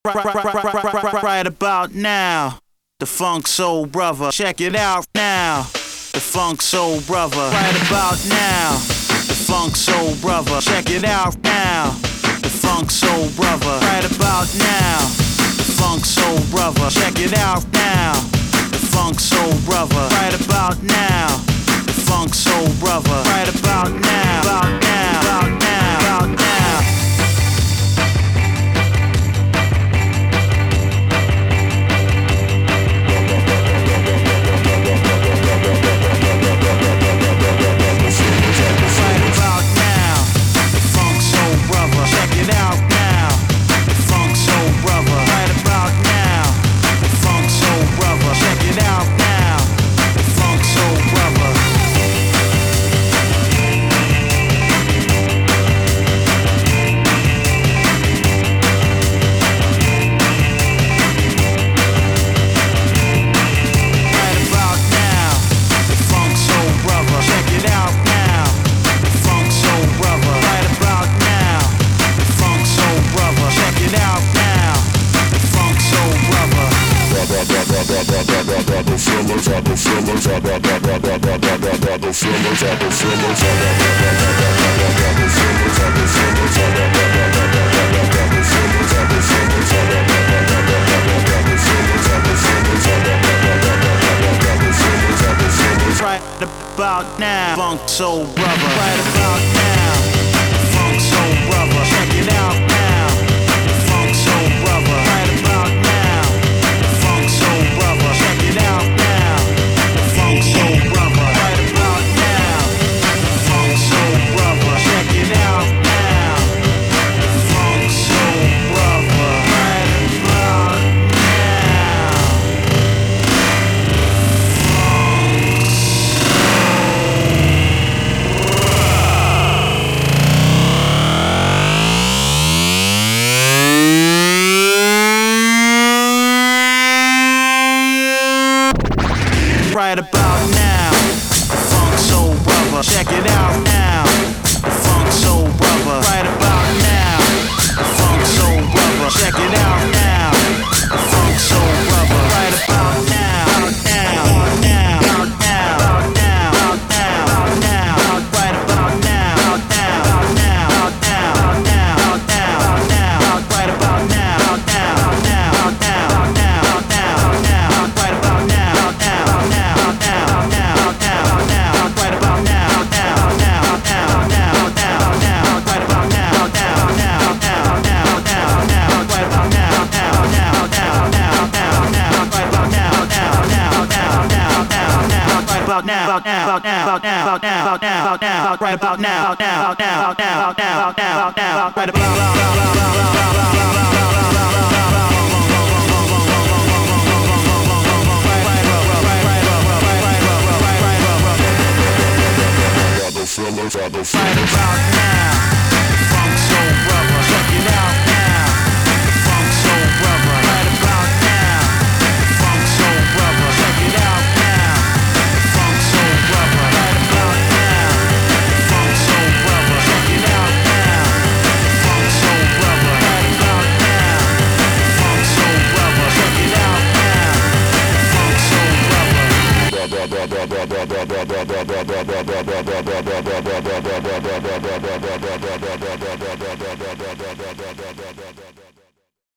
Right about now, the Funk Soul Brother. Check it out now, the Funk Soul Brother. Right about now, the Funk Soul Brother. Check it out now, the Funk Soul Brother. Right about now, the Funk Soul Brother. Check it out now, the Funk Soul Brother. Right about now, the Funk Soul Brother. Right about now, about now, about now, about now. Right about now, Funk Soul Brother. Right about now, Funk Soul Brother. Check it out now, Funk Soul Brother. Right about now, Funk Soul Brother. Check it out now, Funk Soul Brother. Right about now, Funk Soul Brother. Check it out now, Funk Soul Brother. Right about right about now, Funk Soul Brother. Check it out now, Funk Soul Brother. Right about now, Funk Soul Brother. Check it out now, Funk Soul Brother. Right about now, now, now, now, now, now, now, right about now, now, now, now, now, now, right about now, now, now, now, now, now, right about Funk Soul Brother. Check it out now, Funk Soul Brother. Right about now, Funk Soul Brother. Check it out now, Funk Soul Brother. Right about now, Funk Soul Brother. Check it out now, Funk Soul Brother. Right about now, Funk Soul Brother. Check it out now, Funk Soul Brother.